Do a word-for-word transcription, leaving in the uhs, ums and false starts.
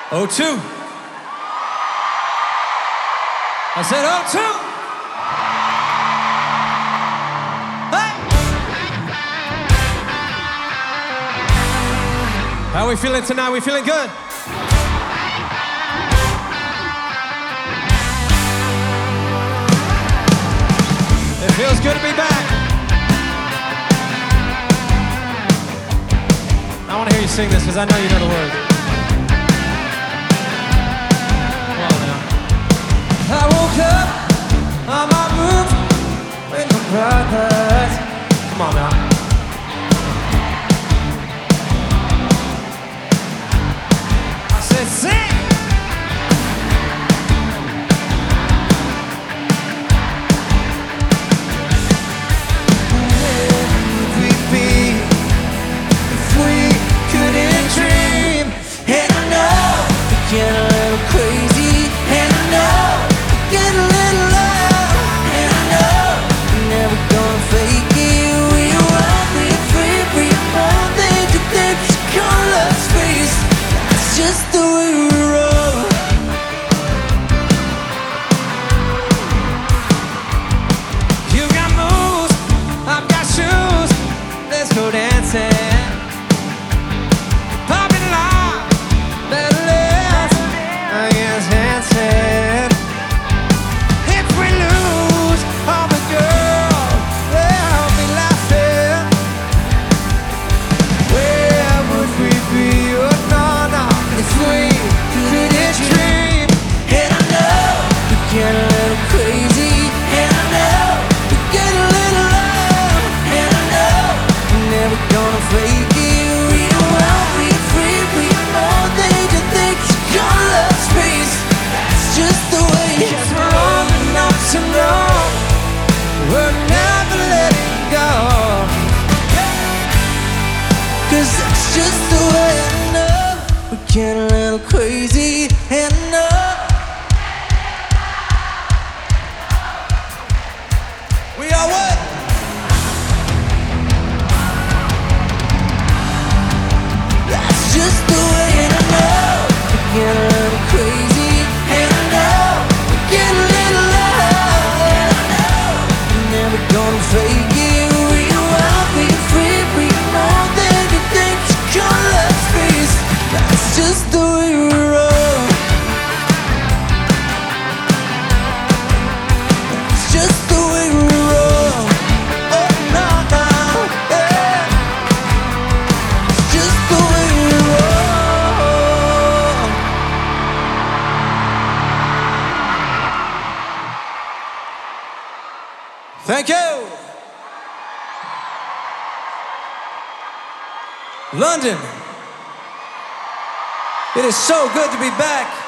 O two. I said O two. Hey! How are we feeling tonight? We feeling good? It feels good to be back. I want to hear you sing this because I know you know the words. I woke up on my roof with my brothers. Come on now. I said, sing! Where would we be if we couldn't dream? And I know we get a little crazy. And I know get a little loud, and I know you're never gonna fake it. We won't be free, we won't think that there's a color space. That's just the way we roll. You got moves, I've got shoes. Let's go dancing. Popping lock, better let's, I guess, dancing. Get a little crazy, and I know we get a little loud, and I know we're never gonna fake it. We won't be free, we know that you think you're gonna love space. That's just the way it is. We're old enough to know we're never letting go, 'cause that's just the way I know. We get a little crazy, and I know we are what? That's just the way, and I know we get a little crazy, and I know we get a little loud, and I know we're never gonna fake it. We won't be free, we know that you think you're gonna love space. That's just the way we roll. That's just the way we roll. Thank you. London. It is so good to be back.